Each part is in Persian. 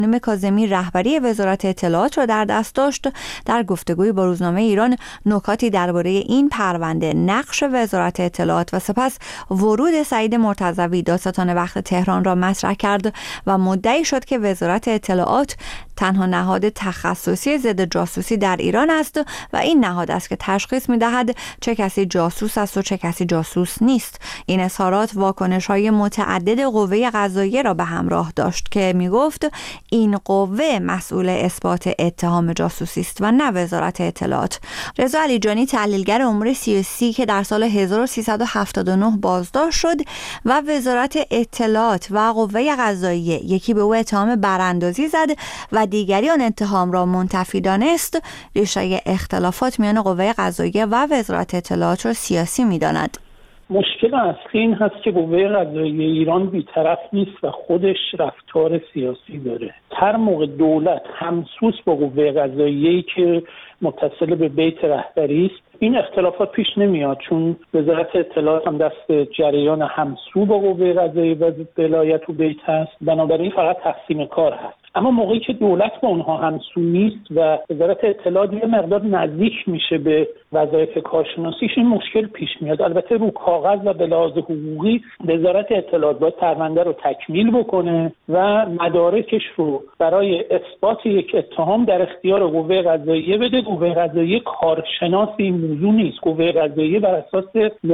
خانم کاظمی رهبری وزارت اطلاعات را در دست داشت، در گفتگوی با روزنامه ایران نکاتی درباره این پرونده، نقش وزارت اطلاعات و سپس ورود سعید مرتضوی دادستان وقت تهران را مطرح کرد و مدعی شد که وزارت اطلاعات تنها نهاد تخصصی ضد جاسوسی در ایران است و این نهاد است که تشخیص می‌دهد چه کسی جاسوس است و چه کسی جاسوس نیست. این اظهارات واکنش‌های متعدد قوه قضاییه را به همراه داشت که می‌گفت این قوه مسئول اثبات اتهام جاسوسی است و نه وزارت اطلاعات. رضا علیجانی تحلیلگر امور سیاسی که در سال 1379 بازداشت شد و وزارت اطلاعات و قوه قضاییه یکی به او اتهام براندازی زد و دیگری آن اتهام را منتفی دانست، ریشه اختلافات میان قوه قضاییه و وزارت اطلاعات را سیاسی می‌داند. مشکل اصلی این هست که قوه قضاییه ایران بی‌طرف نیست و خودش رفتار سیاسی داره. هر موقع دولت همسوس با قوه قضاییه‌ای که متصل به بیت رهبری است، این اختلافات پیش نمیاد، چون وزارت اطلاعات هم دست جریان همسو با قوه قضاییه و ولایت و بیت هست، بنابراین فقط تقسیم کار هست. اما موقعی که دولت با اونها همسو نیست و وزارت اطلاعات یه مقدار نزدیک میشه به وظایف کارشناسیش، این مشکل پیش میاد. البته رو کاغذ و به لحاظ حقوقی وزارت اطلاعات باید پرونده رو تکمیل بکنه و مدارکش رو برای اثبات یک اتهام در اختیار قوه قضاییه بده. قوه قضاییه کارشناس این موضوع نیست. قوه قضاییه بر اساس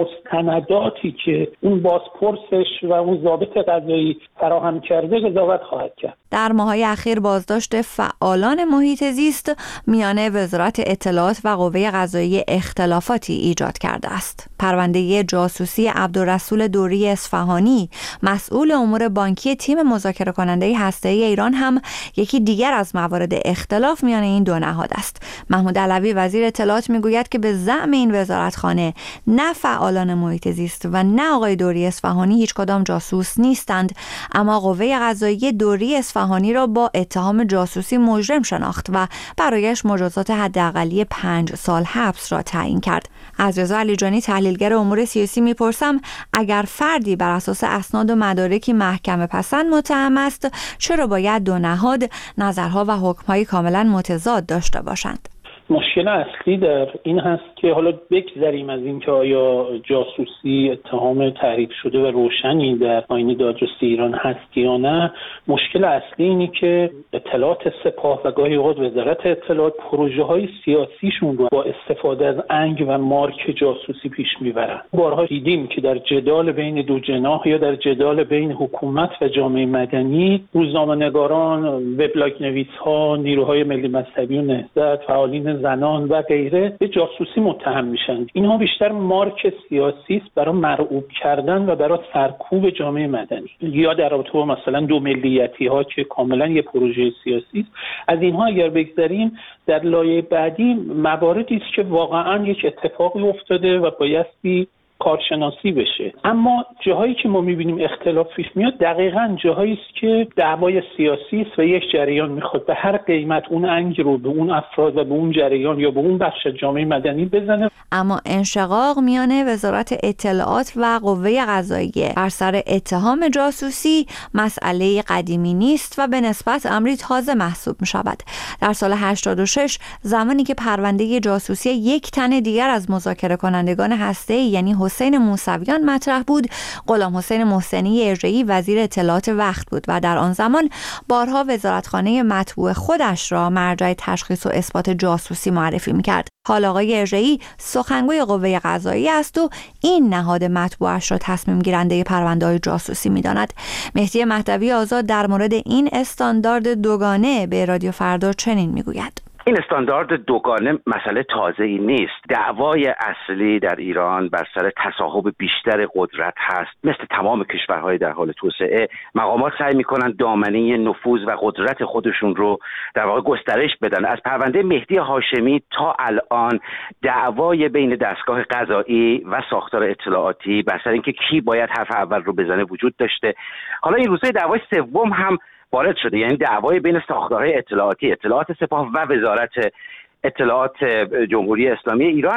مستنداتی که اون بازپرسش و اون ضابط قضایی فراهم کرده قضاوت خواهد کرد. در ماه‌های اخیر بازداشت فعالان محیط زیست میان وزارت اطلاعات و قوه قضاییه اختلافاتی ایجاد کرده است. پرونده جاسوسی عبدالرسول دوری اصفهانی، مسئول امور بانکی تیم مذاکره کننده هسته‌ای ایران، هم یکی دیگر از موارد اختلاف میان این دو نهاد است. محمود علوی وزیر اطلاعات میگوید که به زعم این وزارتخانه نه فعالان محیط زیست و نه آقای دوری اصفهانی هیچ کدام جاسوس نیستند، اما قوه قضاییه دوری اصفهانی را با اتهام جاسوسی مجرم شناخت و برایش مجازات حداقلی 5 سال حبس را تعیین کرد. از رضا علیجانی تحلیلگر امور سیاسی میپرسم اگر فردی بر اساس اسناد و مدارکی محکمه پسند متهم است، چرا باید دو نهاد نظرها و حکم‌های کاملا متضاد داشته باشند؟ مشکل اصلی در این هست که حالا بگذریم از این که آیا جاسوسی اتهام تعریف شده و روشنی در آیین دادرسی ایران هست یا نه. مشکل اصلی اینی که اطلاعات سپاه و گاهی اوقات وزارت اطلاعات پروژه‌های سیاسیشون رو با استفاده از انگ و مارک جاسوسی پیش میبرن. بارها دیدیم که در جدال بین دو جناح یا در جدال بین حکومت و جامعه مدنی، روزنامه‌نگاران، وبلاگ نویس‌ها، نیروهای ملی مذهبی و نهضت، فعالین زنان و غیره به جاسوسی متهم میشن. اینها بیشتر مارک سیاسی است برای مرعوب کردن و برای سرکوب جامعه مدنی، یا در رابطه با مثلا دو ملیتی ها که کاملا یه پروژه سیاسی است. از اینها اگر بگذریم، در لایه بعدی مواردی است که واقعا یک اتفاقی افتاده و بایستی کارشناسی بشه. اما جاهایی که ما میبینیم اختلاف پیش میاد دقیقاً جاهایی است که دعوای سیاسی است و یک جریان میخواد به هر قیمت اون انگ رو به اون افراد و به اون جریان یا به اون بخش جامعه مدنی بزنه. اما انشقاق میان وزارت اطلاعات و قوه قضاییه بر سر اتهام جاسوسی مسئله قدیمی نیست و به نسبت امری تازه محسوب میشود. در سال 86 زمانی که پرونده جاسوسی یک تن دیگر از مذاکره کنندگان هسته‌ای یعنی حسین موسویان مطرح بود، غلام حسین محسنی ارجعی وزیر اطلاعات وقت بود و در آن زمان بارها وزارتخانه مطبوع خودش را مرجع تشخیص و اثبات جاسوسی معرفی می‌کرد. حال آقای ارجعی سخنگوی قوه قضاییه است و این نهاد مطبوعش را تصمیم گیرنده پرونده‌های جاسوسی می‌داند. مهدی مهدوی آزاد در مورد این استاندارد دوگانه به رادیو فردا چنین می‌گوید: این استاندارد دوگانه مسئله تازه‌ای نیست. دعوای اصلی در ایران بر سر تصاحب بیشتر قدرت هست. مثل تمام کشورهای در حال توسعه، مقامات سعی می‌کنند دامنه نفوذ و قدرت خودشون رو در واقع گسترش بدن. از پرونده مهدی هاشمی تا الان دعوای بین دستگاه قضایی و ساختار اطلاعاتی بر سر اینکه کی باید حرف اول رو بزنه وجود داشته. حالا این روزهای دعوای سوم هم وارد شده، یعنی دعوای بین ساختارهای اطلاعاتی، اطلاعات سپاه و وزارت اطلاعات جمهوری اسلامی ایران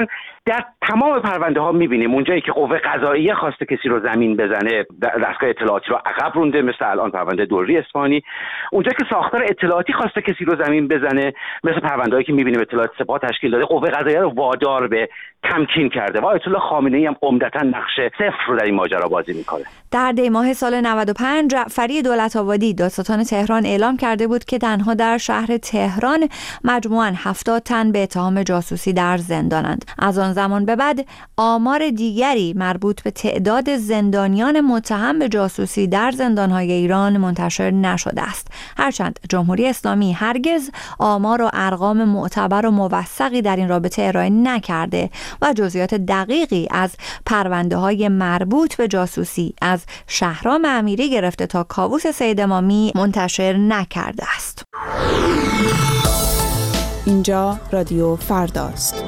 در تمام پرونده ها میبینیم اونجایی که قوه قضاییه خواسته کسی رو زمین بزنه، دستگاه اطلاعاتی رو عقب رونده، مثل الان پرونده دوری اصفهانی. اونجایی که ساختار اطلاعاتی خواسته کسی رو زمین بزنه، مثل پرونده‌ای که میبینیم اطلاعات سپاه تشکیل داده، قوه قضاییه رو وادار به تمکین کرده و آیت الله خامنه‌ای هم عمدتاً نقش صفر رو در این ماجرا بازی میکنه. در دی ماه سال 95 جعفری دولت‌آبادی دادستان تهران اعلام کرده بود که تنها در شهر تهران مجموعاً 70 تن به اتهام جاسوسی در زندانند. از آن زمان به بعد آمار دیگری مربوط به تعداد زندانیان متهم به جاسوسی در زندان‌های ایران منتشر نشده است. هرچند جمهوری اسلامی هرگز آمار و ارقام معتبر و موثقی در این رابطه ارائه نکرده و جزئیات دقیقی از پرونده‌های مربوط به جاسوسی از شهرام امیری گرفته تا کاووس سید امامی منتشر نکرده است. اینجا رادیو فرداست.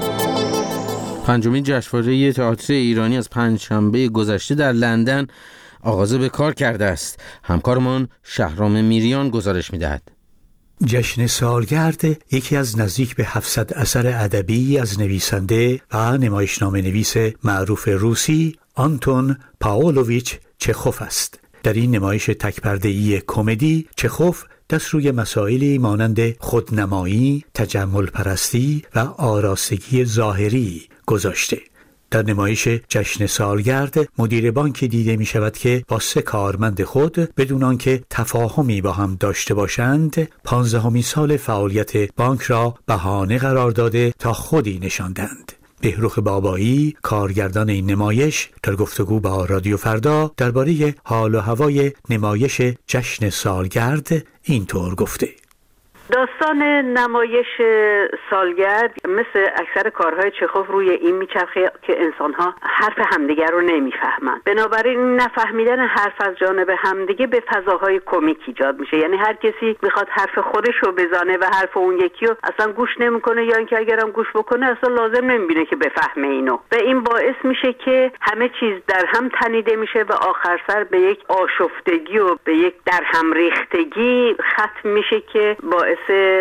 پنجمین جشنواره تئاتر ایرانی از پنجشنبه گذشته در لندن آغاز به کار کرده است. همکارمان شهرام میریان گزارش می‌دهد. جشن سالگرد یکی از نزدیک به 700 اثر ادبی از نویسنده و نمایشنامه‌نویس معروف روسی آنتون پاولویچ چخوف است. در این نمایش تک‌پرده‌ای کمدی چخوف دست روی مسائلی مانند خودنمایی، تجمل پرستی و آراستگی ظاهری گذاشته. در نمایش جشن سالگرد مدیر بانکی دیده می شود که با 3 کارمند خود بدون آنکه تفاهمی با هم داشته باشند 15مین سال فعالیت بانک را بهانه قرار داده تا خودی نشاندند. بهروخ بابایی کارگردان این نمایش در گفتگو با رادیو فردا درباره حال و هوای نمایش جشن سالگرد اینطور گفته: داستان نمایش سالگرد مثل اکثر کارهای چخوف روی این میچرخه که انسانها حرف همدیگر رو نمیفهمن. بنابراین نفهمیدن حرف از جانب همدیگه به فضاهای کمیک ایجاد میشه. یعنی هر کسی میخواد حرف خودش رو بزنه و حرف اون یکی رو اصلا گوش نمیکنه، یا اینکه اگرم گوش بکنه اصلا لازم نمیبینه که بفهمه اینو. و این باعث میشه که همه چیز در هم تنیده میشه و آخر سر به یک آشفتگی و به یک در هم ریختگی ختم میشه که باعث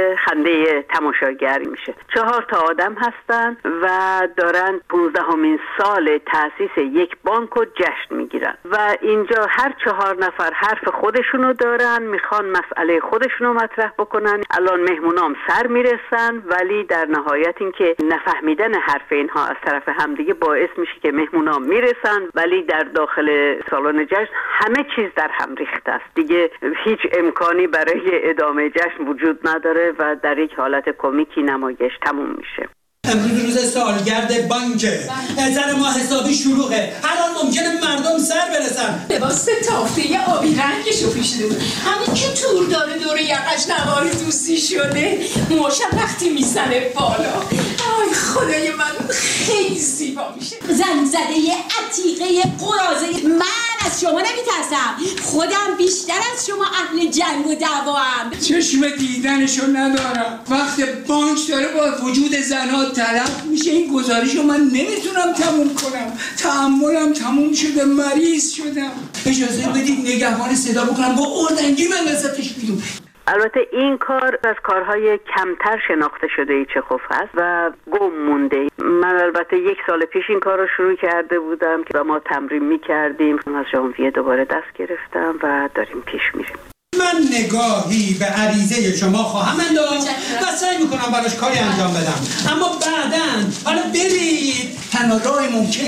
خنده تماشاگری میشه. 4 آدم هستن و دارن 15مین سال تأسیس یک بانک رو جشن میگیرن و اینجا هر 4 نفر حرف خودشونو دارن، میخوان مسئله خودشونو مطرح بکنن. الان مهمونام سر میرسن، ولی در نهایت این که نفهمیدن حرف اینها از طرف همدیگه باعث میشه که مهمونام میرسن، ولی در داخل سالن جشن همه چیز در هم ریخته است. دیگه هیچ امکانی برای ادامه جشن وجود نداره و در یک حالت کمیکی نمایش تموم میشه. امروز روز سالگرد بانکه، زن ما حسابی شلوغه، هر آن ممکنه مردم سر برسن. لباس تافته آبی رنگشو پیشیده بود، همین که تور داره دور یقش نوار دوستی شده، موشم وقتی میزنه بالا. آی خدای من خیلی زیبا میشه. زن زده عتیقه قرازه. من از شما نمیترسم، خودم بیشتر از شما اهل جنگ و دعوام. چشم دیدنشو ندارم. وقت بانک داره با وجود زنها تلف میشه. این گزارشو من نمیتونم تموم کنم، تحملم تموم شده، مریض شدم. اجازه بدید نگهبان صدا بکنم با اردنگی من ازتش بیرون. البته این کار از کارهای کمتر شناخته شده چخوف هست و گم مونده. من البته 1 سال پیش این کار رو شروع کرده بودم که ما تمرین میکردیم. از ژانویه دوباره دست گرفتم و داریم پیش میریم. من نگاهی به عریضه شما خواهم انداخت و سعی میکنم براش کاری انجام بدم، اما بعداً حالا برید تنها راه ممکن.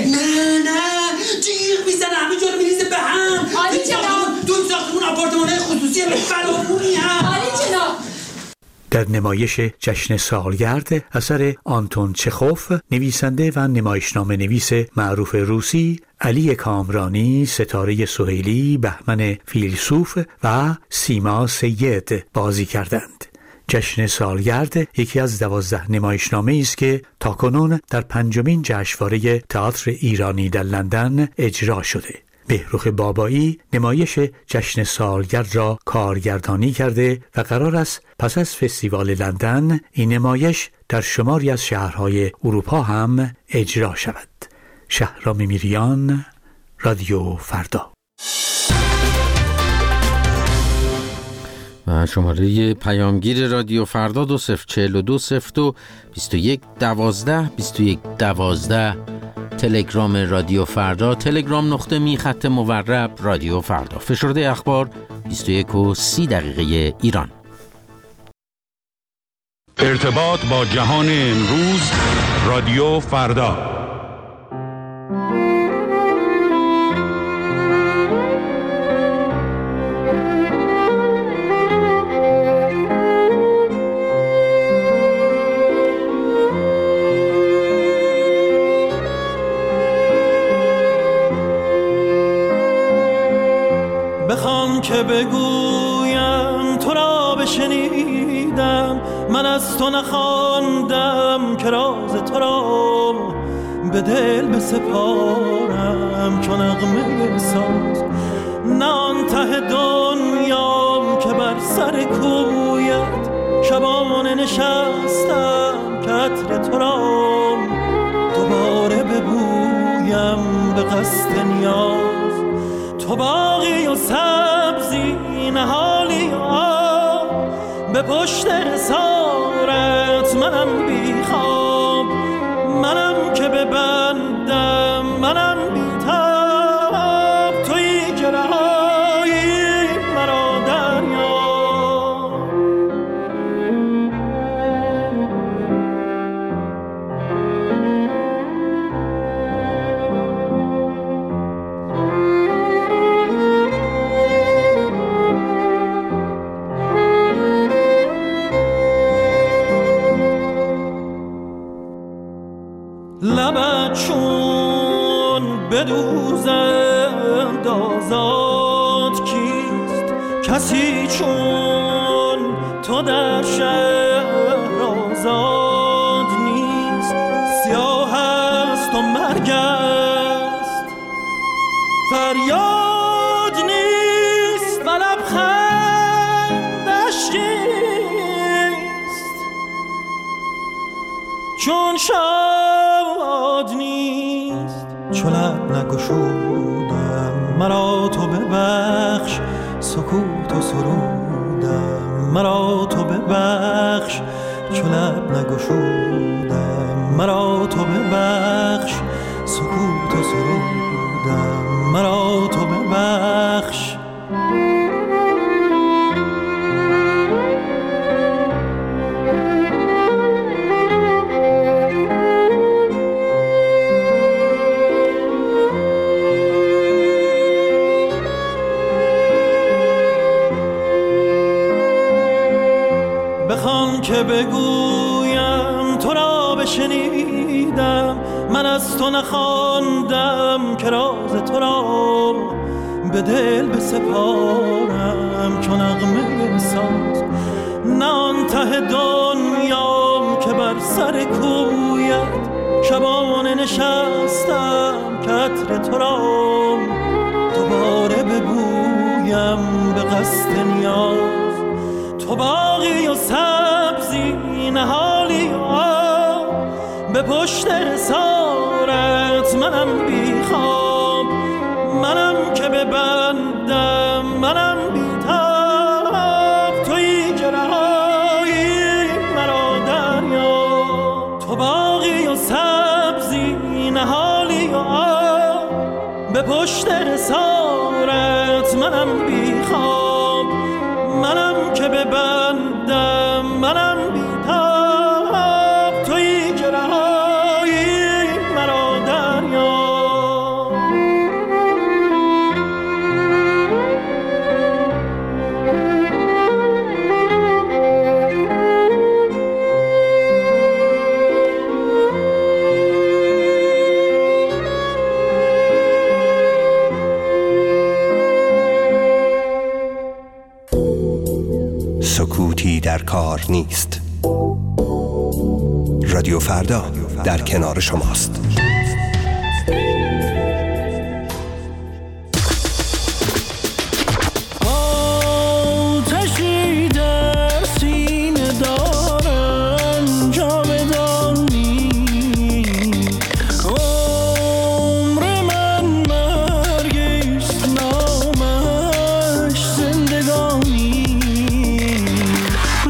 نه جیغ میزنه، همه جا رو میریزه به هم. عالی جناب، دو ساختمون آپارتمان‌های خصوصی فراوونی هم. عالی جناب. در نمایش جشن سالگرد اثر آنتون چخوف، نویسنده و نمایشنامه نویس معروف روسی علی کامرانی، ستاره سهیلی، بهمن فیلسوف و سیما سید بازی کردند. جشن سالگرد یکی از 12 نمایشنامه‌ای است که تاکنون در 5مین جشنواره تئاتر ایرانی در لندن اجرا شده. بهروخ بابایی نمایش جشن سالگرد را کارگردانی کرده و قرار است پس از فستیوال لندن این نمایش در شماری از شهرهای اروپا هم اجرا شود. شهرام میریان، رادیو فردا. و شماره پیامگیر رادیو فردا 204202 21 12 21 12 تلگرام رادیو فردا، telegram.me/مورب رادیو فردا. فشرده اخبار 21:30 ایران. ارتباط با جهان امروز، رادیو فردا. بخوام که بگویم تو را بشنیدم، من از تو نخواندم که راز تو را به دل بسپارم چون نغمه ساز. نه آن ته دنیام که بر سر کویت شبانه نشستم که عطر تو را دوباره ببویم به قصد نیاز. تو باغی و سبزی نهالی و آب، به پشت حصارت منم بی خواب، منم که ببندم منم بی تاب، تویی که رهایی مرا دریا. لبت چون بدوزند آزاد کیست، کسی چون تو در شهر آزاد نیست. سیاه است و مرگ است، فریاد نیست و لبخندش نیست. چون شاد نیست چو لب نگشودم، مرا تو ببخش سکوت و سرودم. مرا تو ببخش چو لب نگشودم، مرا تو ببخش سکوت و سرودم. مرا تو ببخش. بخوام که بگویم تو را بشنیدم، من از تو نخواندم که راز تو را به دل بسپارم چون نغمه ساز. نه آن ته دنیام که بر سر کویت شبانه نشستم که عطر تو را دوباره ببویم به قصد نیاز. تو باغی و سبزی نهالی و آب، به پشت حصارت منم بی خواب، منم که ببندم منم بی تاب، تویی که رهایی مرا دریا. تو باغی و سبزی نهالی و آب، به پشت حصارت منم بی خواب، منم که ببندم منم بی تاب، تویی که رهایی مرا دریا. سکوتی در کار نیست. رادیو فردا در کنار شماست. آتشی در سینه دارم جاودانی، عمر من مرگیست نامش زندگانی.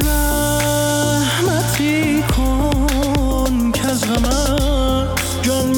رحمتی کن که از غمت جان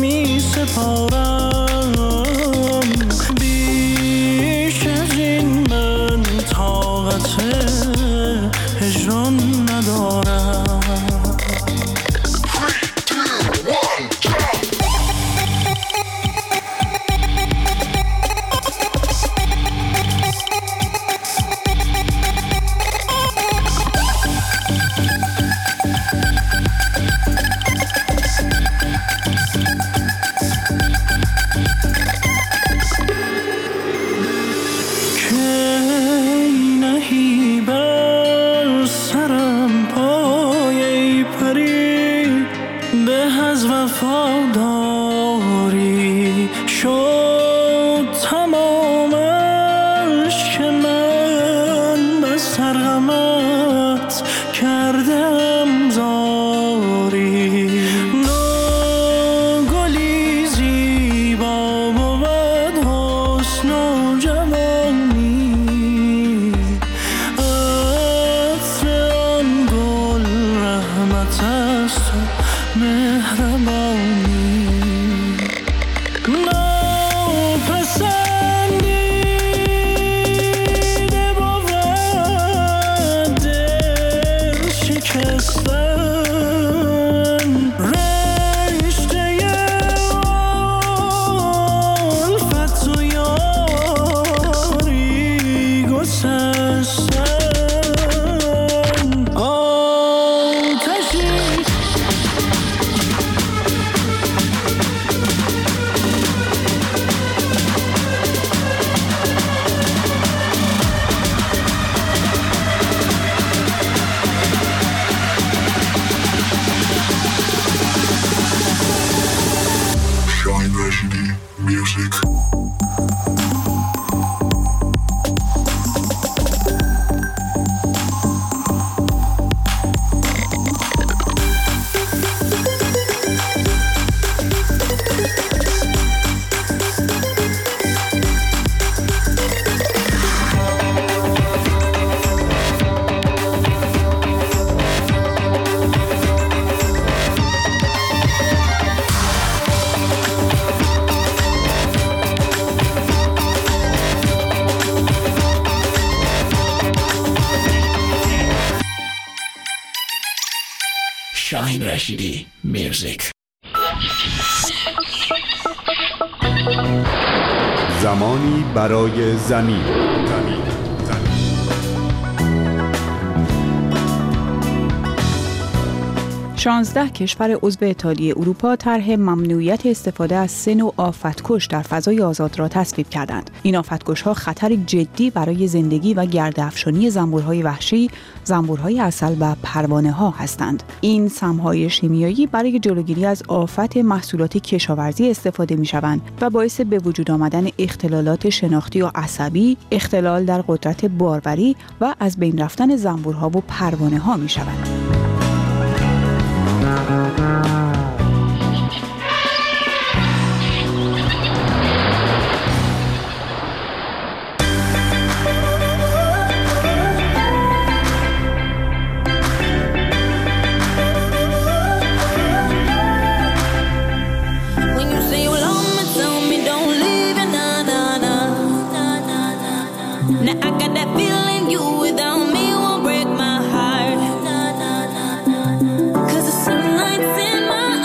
وفاداری شد تمامش که من بس غمت کردم زاری. گلی زیبا بود حسن و جوانی، عطر آن گل رحمت است و مهربانی. ناپسندیده بود دل شکستن، رشته الفت و یاری گسستن. آتشی Shine Rashidi Music. Shine Rashidi Music. زمانی برای زمین. 16 کشور عضو اتحادیه اروپا طرح ممنوعیت استفاده از 3 نوع آفتکش در فضای آزاد را تصویب کردند. این آفتکش‌ها خطر جدی برای زندگی و گرده‌افشانی زنبورهای وحشی، زنبورهای عسل و پروانه‌ها هستند. این سم‌های شیمیایی برای جلوگیری از آفت محصولات کشاورزی استفاده می‌شوند و باعث به وجود آمدن اختلالات شناختی و عصبی، اختلال در قدرت باروری و از بین رفتن زنبورها و پروانه‌ها می‌شوند. Some nights in my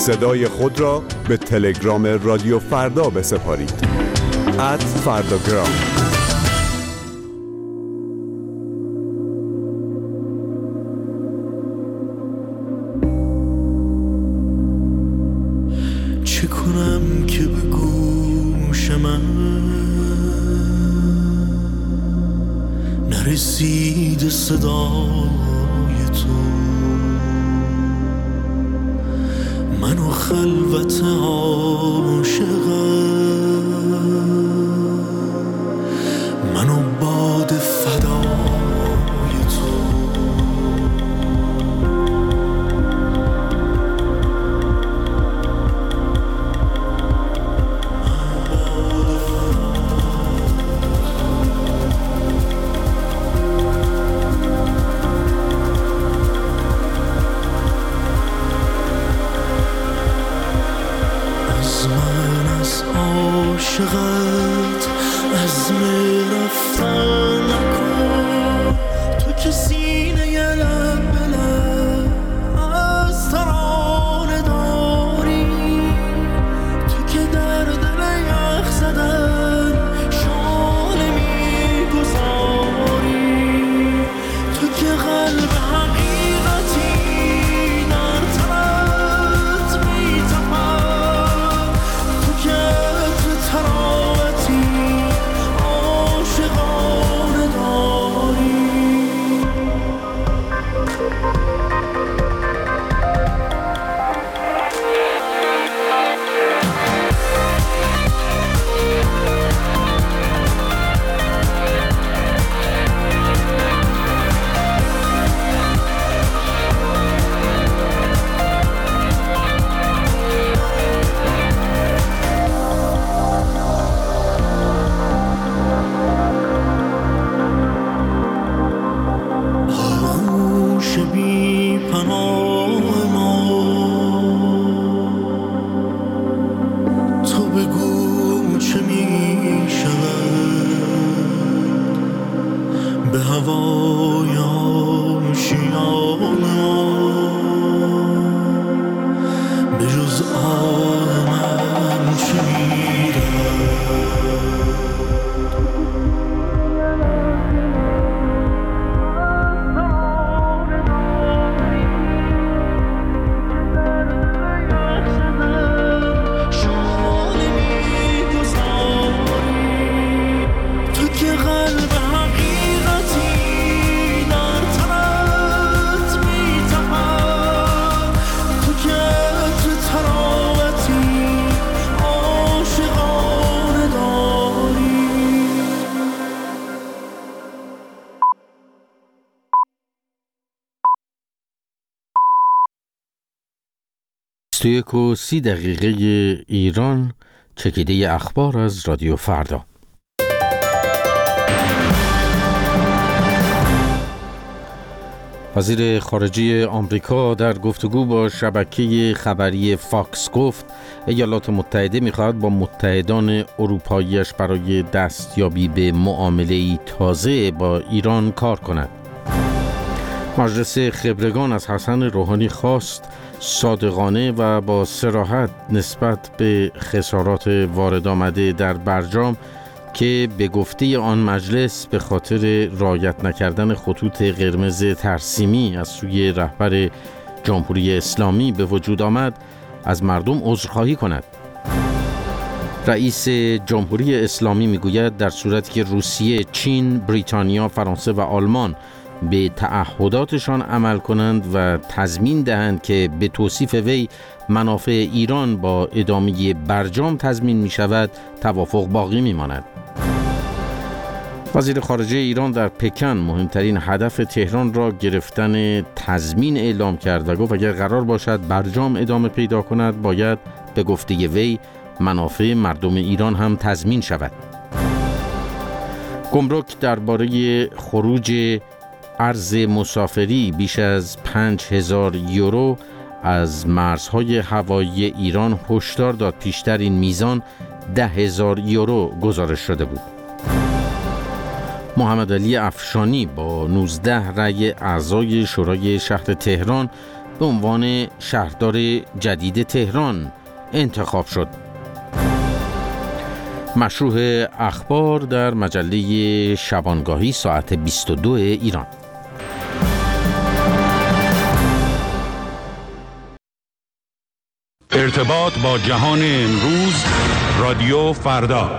صدای خود را به تلگرام رادیو فردا بسپارید. @فرداگرام. چه کنم که به گوش من نرسید صدای تو؟ من و خلوت عاشقم، من و باد فدای تو. عاشقت عزم رفتن نکن، تو که سینه لب به لب از ترانه داری، تو که در دل یخ زدن شانه میگذاری، تو که قلب حقیقتی در تنت میتپد، تو که تراوتی عاشقانه داری. بی پناه ما تو بگو چه می شود به هوای آشیان ما، به جز آه من چه می یک و 30 دقیقه ایران، چکیده اخبار از رادیو فردا. وزیر خارجه آمریکا در گفتگو با شبکه خبری فاکس گفت ایالات متحده می‌خواهد با متحدان اروپایی‌اش برای دستیابی به معامله‌ای تازه با ایران کار کند. مجلس خبرگان از حسن روحانی خواست صادقانه و با صراحت نسبت به خسارات وارد آمده در برجام که به گفته آن مجلس به خاطر رعایت نکردن خطوط قرمز ترسیمی از سوی رهبر جمهوری اسلامی به وجود آمد از مردم عذرخواهی کند. رئیس جمهوری اسلامی میگوید در صورتی که روسیه، چین، بریتانیا، فرانسه و آلمان به تعهداتشان عمل کنند و تضمین دهند که به توصیف وی منافع ایران با ادامه برجام تضمین می شود، توافق باقی می ماند. وزیر خارجه ایران در پکن مهمترین هدف تهران را گرفتن تضمین اعلام کرد و گفت اگر قرار باشد برجام ادامه پیدا کند باید به گفته وی منافع مردم ایران هم تضمین شود. گمرک درباره خروج ارز مسافری بیش از 5000 یورو از مرزهای هوایی ایران هشدار داد پیشتر این میزان 10,000 یورو گزارش شده بود. محمد علی افشانی با 19 رأی اعضای شورای شهر تهران به عنوان شهردار جدید تهران انتخاب شد. مشروح اخبار در مجله شبانگاهی ساعت 22 ایران. ارتباط با جهان امروز، رادیو فردا.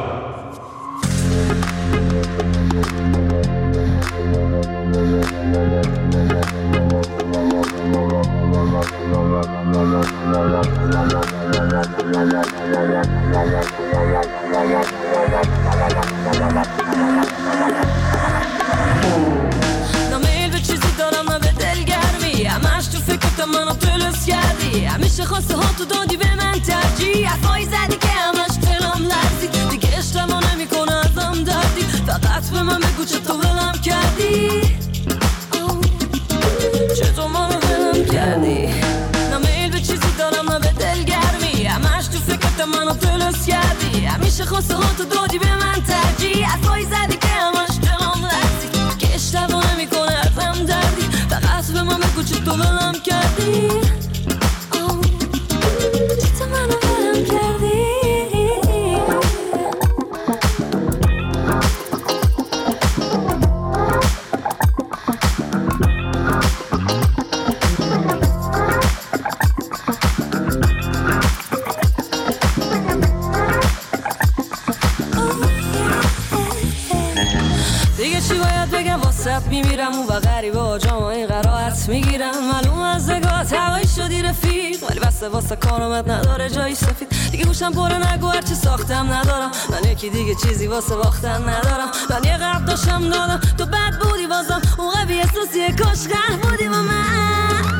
همیشه خواسته ها تو دادی به من ترجیح، حرفایی زدی که همش دلم لرزید، دیگه اشتباه نمیکنه ازم دردی، فقط به من بگو چطور ولم کردی، چطور منو ولم کردی. نه میل به چیزی دارم نه به دلگرمی، همش تو فکرت منو تلس کردی، همیشه خواسته ها تو دادی به من ترجیح، حرفایی زدی که همش دلم لرزید، دیگه اشتباه نمیکنه ازم دردی، فقط به من بگو چطور ولم کردی. میمیرم و غریبه ها جامعه قرائت میگیرم، معلوم از نگاهت هوایی شدی رفیق، ولی بسته واسه کارامت نداره جایی سفید، دیگه گوشم پره نگو هرچی ساختم ندارم، من یکی دیگه چیزی واسه باختن ندارم، من یه قرد داشتم دادم تو بد بودی بازم اون قوی احساسیه کاش قهر بودی با من.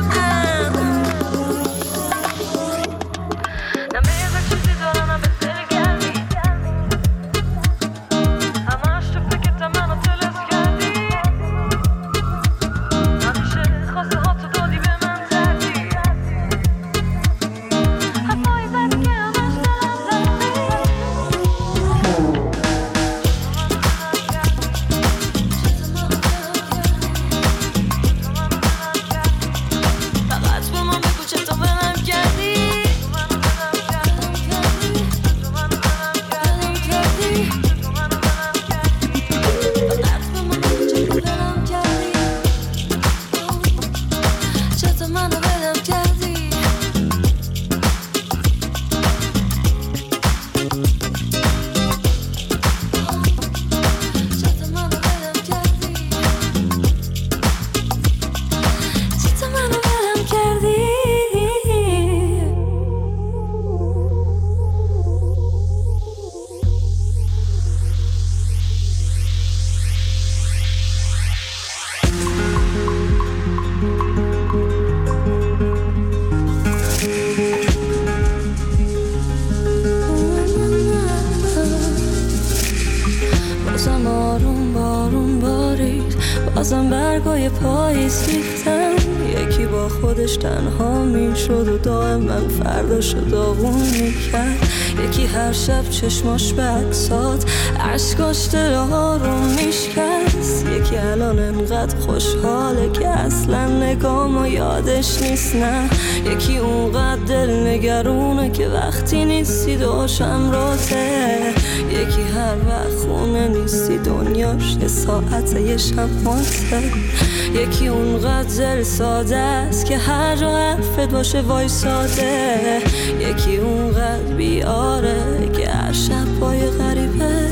بازم برگای پاییز ریختن، یکی با خودش تنها میشد و دائم من فرداشو داغون میکرد، یکی هر شب چشماش بکساد عشقاش دلها رو میشکست، یکی الان انقدر خوشحاله که اصلا نگامو یادش نیست، نه یکی اونقدر دل نگرونه که وقتی نیستی دوشم راته، یکی هر وقت خونه نیستی دنیاش یه ساعت یه شماته، یکی اونقدر دل ساده است که هر جا حرفت باشه وایساده، یکی اونقدر بیاره که هر شب پای غریبه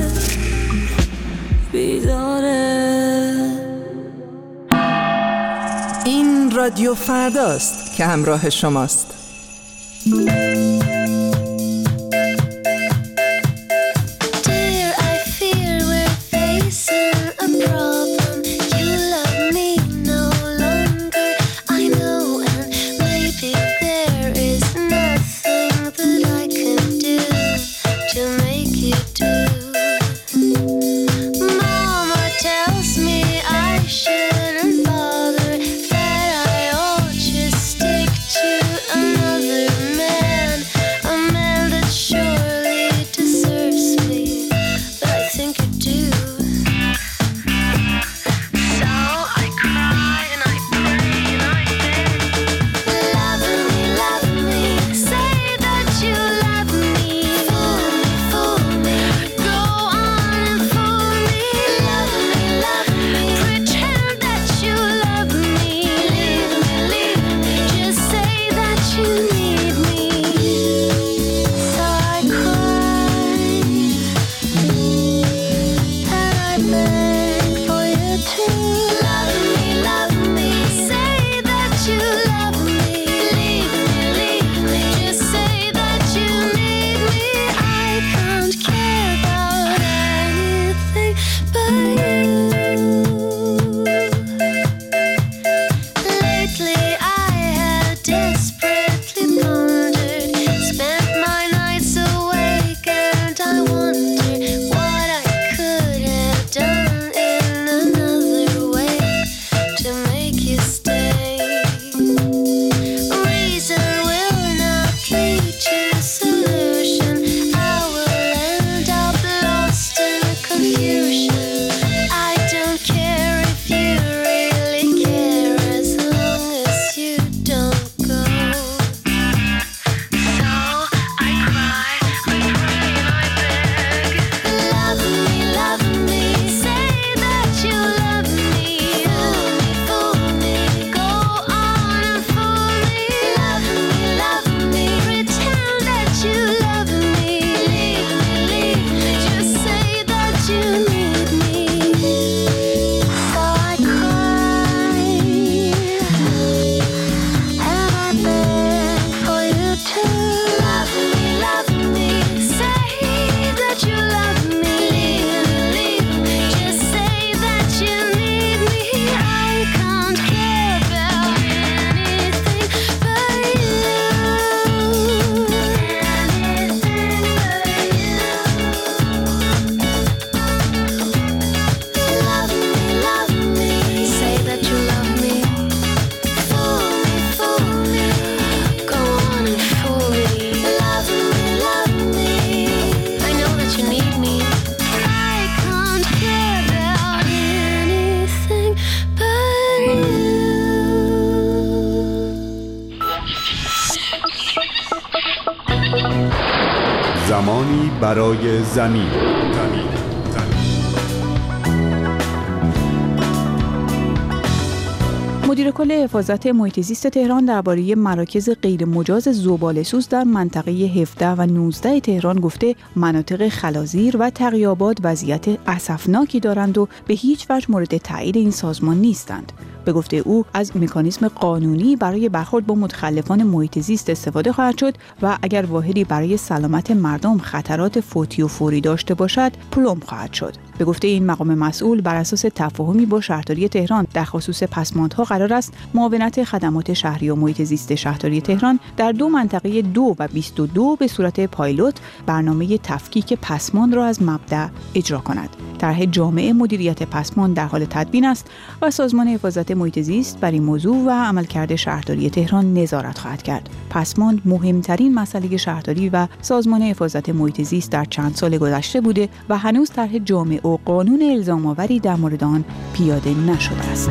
بیداره. این رادیو فرداست که همراه شماست. Another man زمانی برای زمین. مدیر کل حفاظت محیط زیست تهران درباره مراکز غیر مجاز زباله‌سوز در منطقه 17 و 19 تهران گفته مناطق خلازیر و تقی‌آباد وضعیت اسفناکی دارند و به هیچ وجه مورد تایید این سازمان نیستند. به گفته او از مکانیزم قانونی برای برخورد با متخلفان محیط زیست استفاده خواهد شد و اگر واحدی برای سلامت مردم خطرات فوتی و فوری داشته باشد پلم خواهد شد. به گفته این مقام مسئول بر اساس تفاهمی با شهرداری تهران در خصوص پسماندها قرار است معاونت خدمات شهری و محیط زیست شهرداری تهران در 2 منطقه 2 و 22 به صورت پایلوت برنامه تفکیک پسماند را از مبدأ اجرا کند. طرح جامع مدیریت پسماند در حال تدوین است و سازمان حفاظت محیط زیست بر این موضوع و عملکرد شهرداری تهران نظارت خواهد کرد. پسماند مهمترین مسئله شهرداری و سازمان حفاظت محیط زیست در چند سال گذشته بوده و هنوز طرح جامع و قانون الزام‌آوری در مورد آن پیاده نشده است.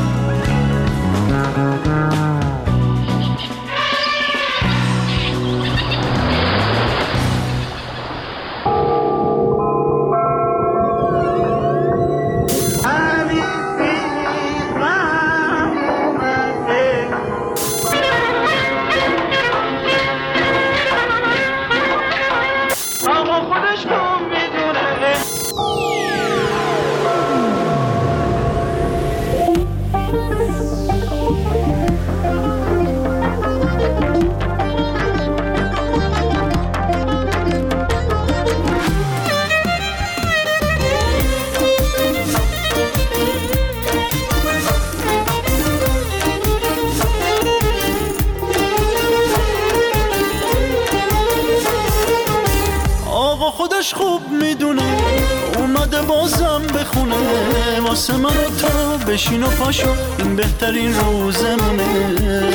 خودش خوب میدونه اومده بازم بخونه واسه من و تو بشین و پاشو این بهترین روزمونه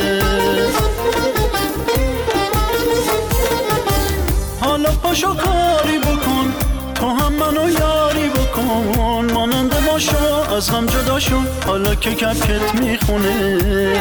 حالا پاشو کاری بکن تو هم منو یاری بکن ماننده باشو از هم جدا شو حالا که کپکت میخونه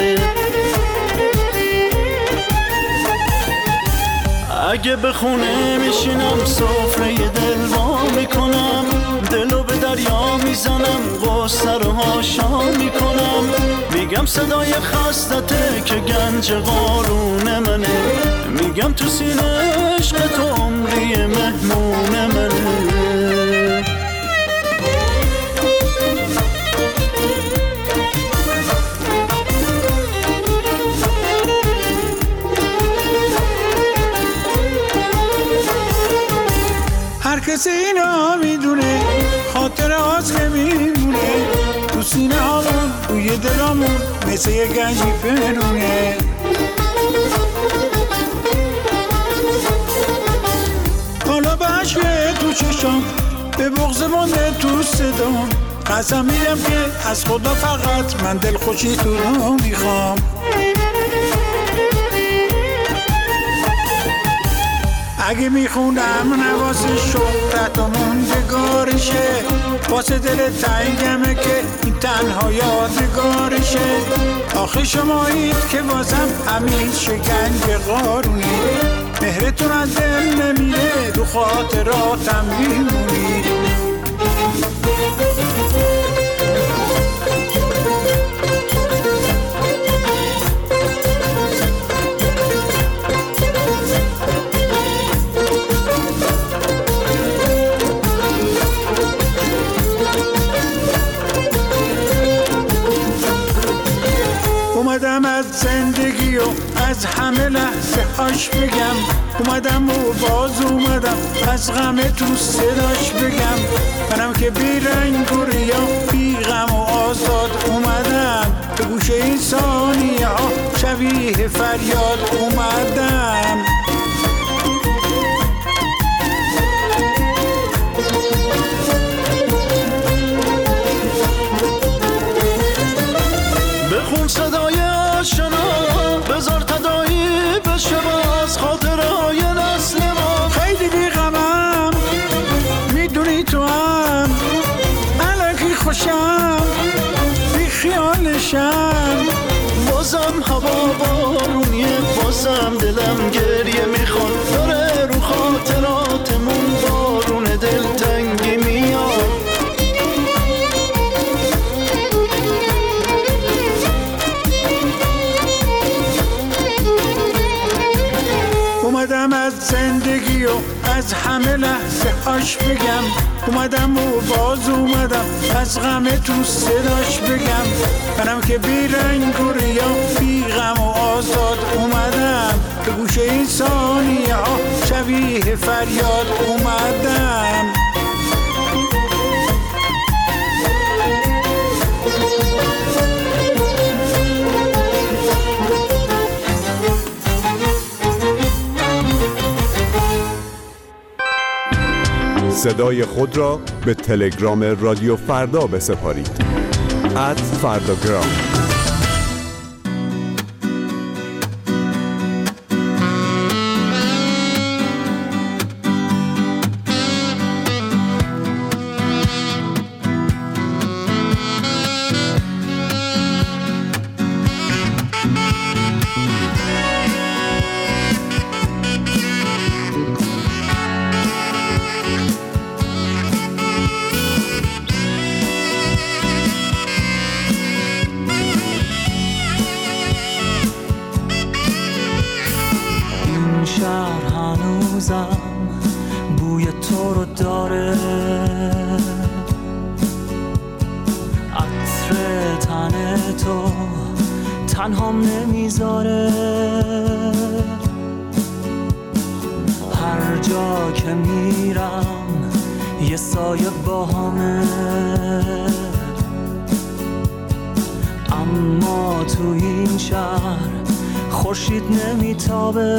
اگه بخونه میشینم سفره دل وا میکنم دلو به دریا میزنم غصه رو هاشا میکنم میگم صدای خستته که گنج قارون منه میگم تو سینه عشق تو عمری مهمون منه کسی اینا میدونه خاطر هاست که میمونه تو سینه هامون توی دلامون مثل یه گنجی پنونه حالا به عشق تو چشام به بغض مانده تو صدام قسم میدم که از خدا فقط من دل خوشی تو رو میخوام اگه میخونم نواسه شهرت و موندگارشه واسه دل تنگمه که این تنها یادگارشه آخه شمایید که واسم همین شکنج قارونی مهرتون از دل نمیره دو خاطراتم میمونید اومدم از زندگی و از همه لحظه هاش بگم اومدم و باز اومدم از غم تو صداش بگم منم که بی رنگ و ریا بی غم و آزاد اومدم به گوش این ثانیه ها شبیه فریاد اومدم بخون صدای آشنا بذار تدایی بشه باز خاطرهای نسل ما خیلی بیغمم میدونی تو هم الکی خوشم بی خیالشم بازم هوا بارونیه باز بازم دلم گریه میخواد، داره رو خاطراتمون بارون دلتنگی میاد. اومدم از زندگی و از همه لحظه هاش بگم، اومدم و باز اومدم از غم تو صداش بگم. منم که بی رنگ و ریا بی غم و آزاد اومدم، به گوش این ثانیه ها شبیه فریاد اومدم. صدای خود را به تلگرام رادیو فردا بسپارید. @فرداگرام. بوی تو رو داره، عطر تن تو تنهام نمیذاره، هر جا که میرم یه سایه باهامه، اما تو این شهر خورشید نمیتابه.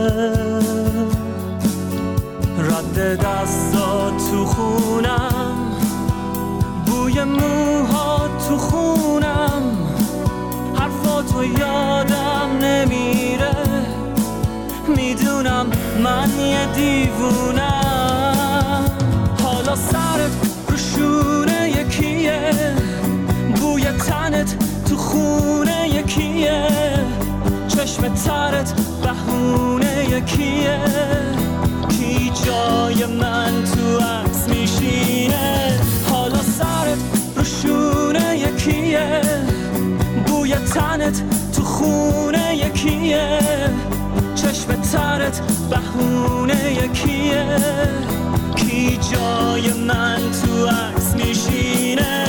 رد دستات تو خونم، بوی موها تو خونم، حرفاتو یادم نمیره، میدونم من یه دیوونم. حالا سرت رو شونه یکیه، بوی تنت تو خونه یکیه، چشم ترت بهونه یکیه، کی جای من تو عکس میشینه. حالا سرت رو شونه یکیه، بوی تنت تو خونه یکیه، چشم ترت بهونه یکیه، کی جای من تو عکس میشینه.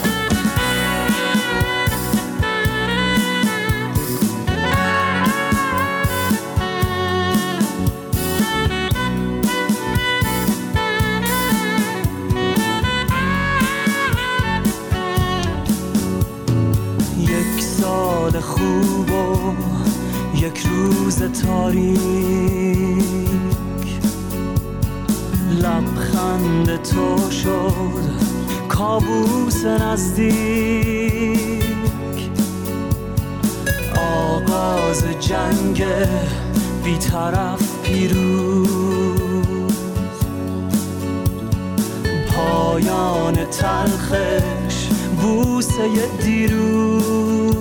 خوب و یک روز تاریک، لبخند تو شد کابوس نزدیک، آغاز جنگ بی‌طرف پیروز، پایان تلخش بوسه دیروز،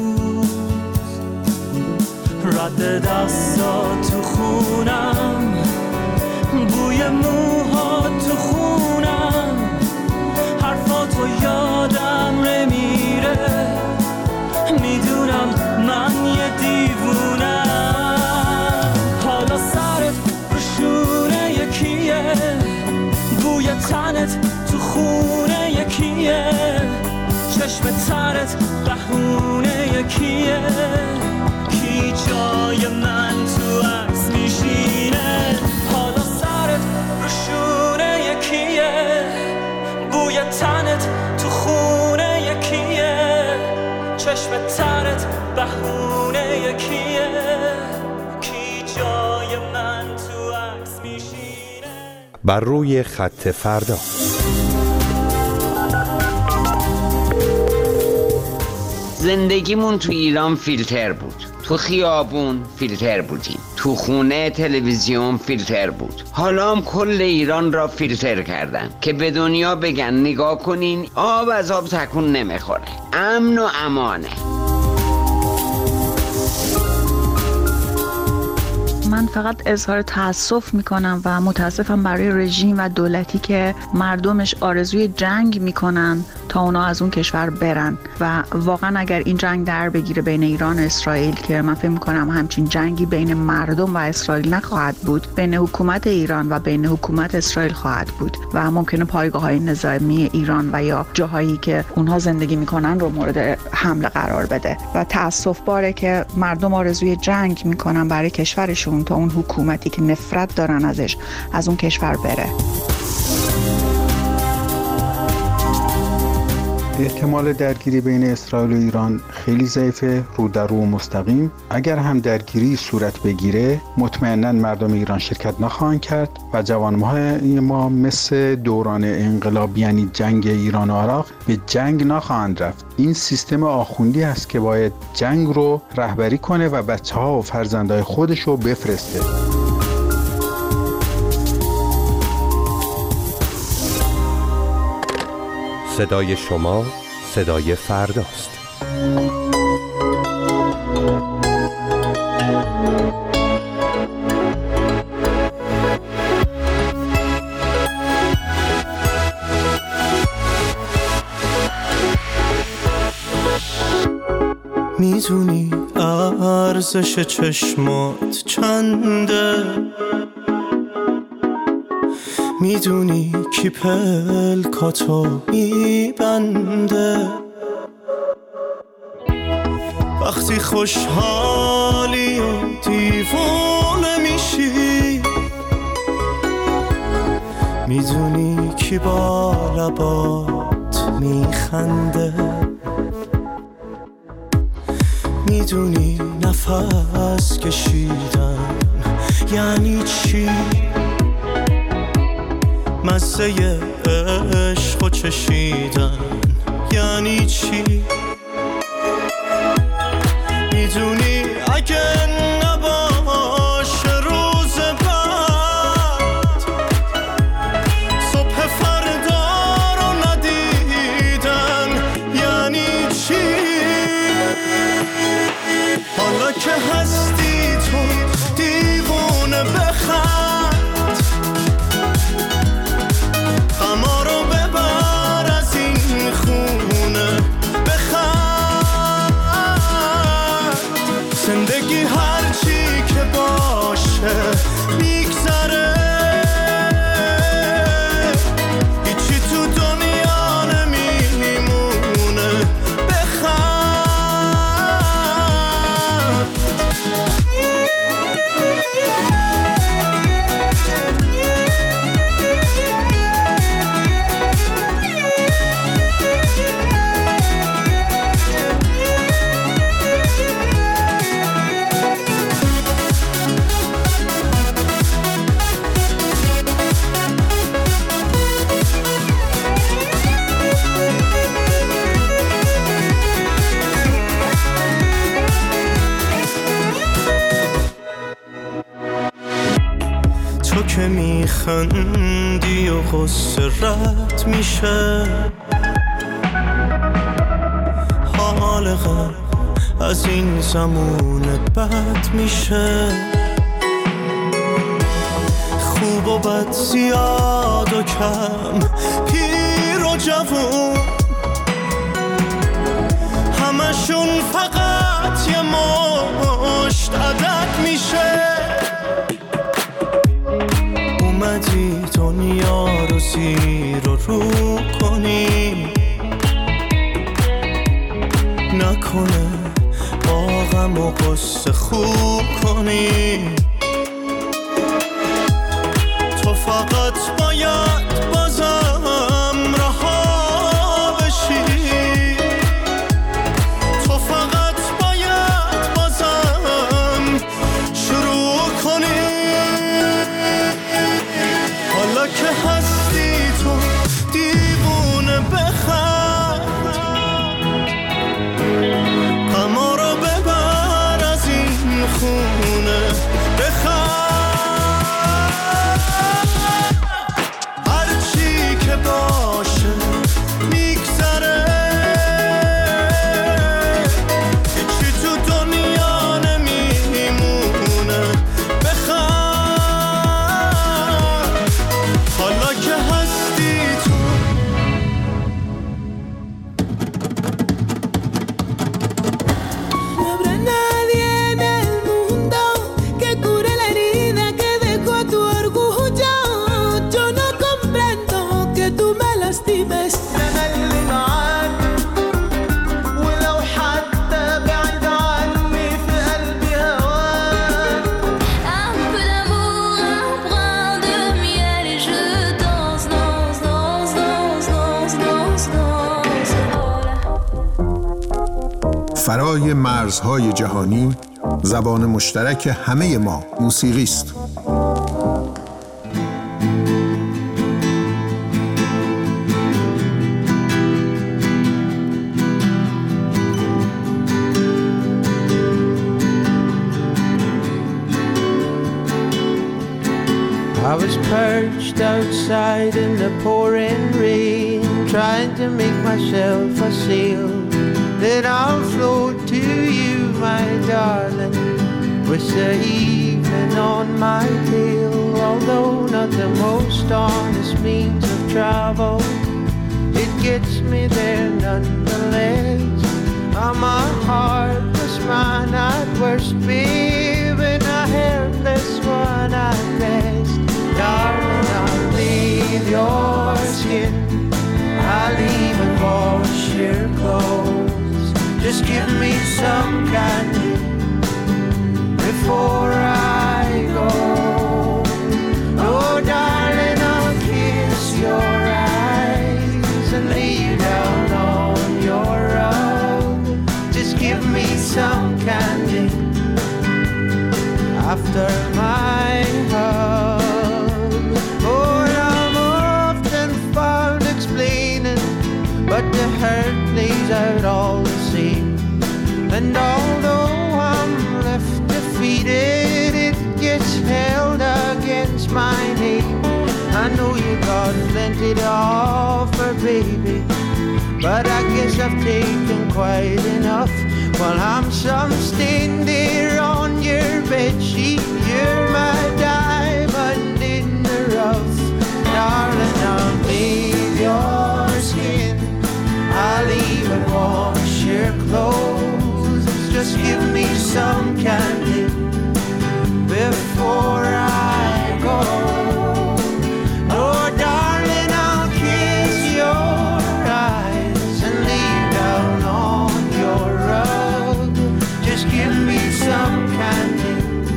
رد دستات تو خونم، بوی موها تو خونم، حرفاتو یادم نمیره، میدونم من یه دیوونم. حالا سرت رو شونه یکیه، بوی تنت تو خونه یکیه، چشم ترت بهونه یکیه، کی جای من تو عکس میشینه. حالا سرت رو شونه یکیه، بوی تنت تو خونه یکیه، چشم ترت بهونه یکیه، کی جای من تو عکس میشینه. بر روی خط فردا. زندگیمون تو ایران فیلتر بود، تو خیابون فیلتر بودیم، تو خونه تلویزیون فیلتر بود. حالا هم کل ایران را فیلتر کردن که به دنیا بگن نگاه کنین آب از آب تکون نمیخوره، امن و امانه. من فقط اظهار تأسف میکنم و متاسفم برای رژیم و دولتی که مردمش آرزوی جنگ میکنن تا اونا از اون کشور برن و واقعا اگر این جنگ در بگیره بین ایران و اسرائیل که من فکر میکنم همچین جنگی بین مردم و اسرائیل نخواهد بود، بین حکومت ایران و بین حکومت اسرائیل خواهد بود و ممکنه پایگاه‌های نظامی ایران و یا جاهایی که اونها زندگی میکنن رو مورد حمله قرار بده و تأسف باره که مردم آرزوی جنگ میکنن برای کشورشون تا اون حکومتی که نفرت دارن ازش از اون کشور بره. احتمال درگیری بین اسرائیل و ایران خیلی ضعیفه، رو در رو و مستقیم. اگر هم درگیری صورت بگیره مطمئناً مردم ایران شرکت نخواهند کرد و جوانهای ما مثل دوران انقلاب یعنی جنگ ایران و عراق به جنگ نخواهند رفت. این سیستم آخوندی است که باید جنگ رو رهبری کنه و بچه‌ها و فرزندای خودش رو بفرسته. صدای شما صدای فرداست. میدونی ارزش چشمات چنده، میدونی کی پلکاتو میبنده، وقتی خوشحالی و دیوانه میشی، میدونی کی با لبات میخنده، میدونی نفس کشیدن یعنی چی، مزه عشق و چشیدن یعنی چی، میدونی اگه نباشه روز بعد، صبح فردا رو ندیدن یعنی چی، حالا که هستی تو دیوونه بخند، غما رو ببر از این خونه بخند، زندگی هرچی که باشه میگذره، هیچی تو دنیا نمیمونه بخند. تو که میخندی و غصه رد میشه، حال غم از این زمونت بد میشه، خوب و بد زیاد و کم پیر و جوون، همشون فقط یه مشت عدد میشه، اومدی دنیا رو زیر و رو کنی، نکنه با غم و غصه خوب کنی، تو فقط باید بازم رها بشی، تو فقط باید بازم شروع کنی، حالا که هستی تو دیوونه بخند، غما رو ببر از این خونه فرای مرزهای جهانی زبان مشترک همه ما موسیقی است. I was perched outside in the pouring rain, trying to make myself a sail that I'll float to you, my darling, with the evening on my tail. Although not the most honest means of travel, it gets me there nonetheless. I'm a heartless man at worst, babe, and a helpless one at best. Darling, I'll leave your skin, I'll even wash your clothes. Just give me some candy before I go. Oh, darling, I'll kiss your eyes and lay you down on your rug. Just give me some candy after my hug. But the hurt plays out all the same. And although I'm left defeated, it gets held against my name. I know you got plenty to offer, baby, but I guess I've taken quite enough. While I'm some stain there on your bedsheet, you're my diamond in the rough. Darling, I'll leave your skin, I'll even wash your clothes. Just give me some candy before I go. Oh, darling, I'll kiss your eyes and lay down on your rug. Just give me some candy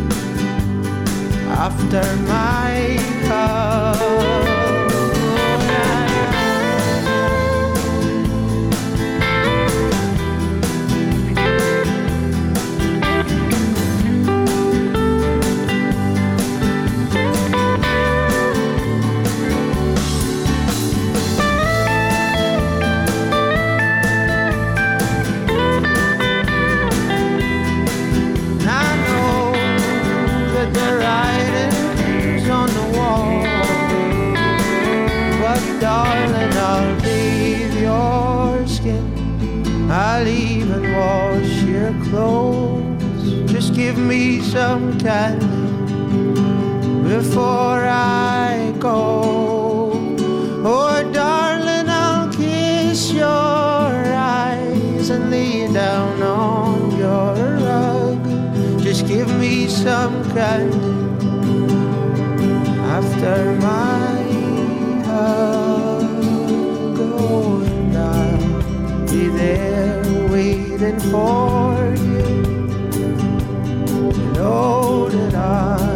after my hug. Darling, I'll leave your skin, I'll even wash your clothes. Just give me some candy before I go. Oh, darling, I'll kiss your eyes and lay down on your rug. Just give me some candy after my and I'll be there waiting for you. You know that I